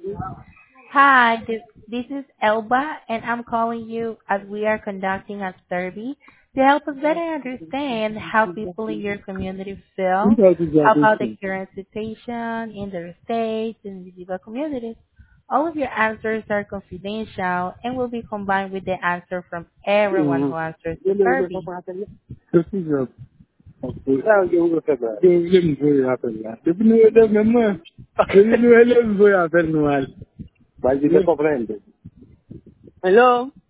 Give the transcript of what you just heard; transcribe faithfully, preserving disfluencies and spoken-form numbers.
Hi, this, this is Elba, and I'm calling you as we are conducting a survey to help us better understand how people in your community feel about the current situation in their states and individual communities. All of your answers are confidential and will be combined with the answer from everyone who Mhm. answers the survey. Precisa. Ah, eu vou saber. Eu lembro foi a pena. Depois não é da mesma. Eu não lembro foi a pena no ar. Vai dizer compreende. Hello?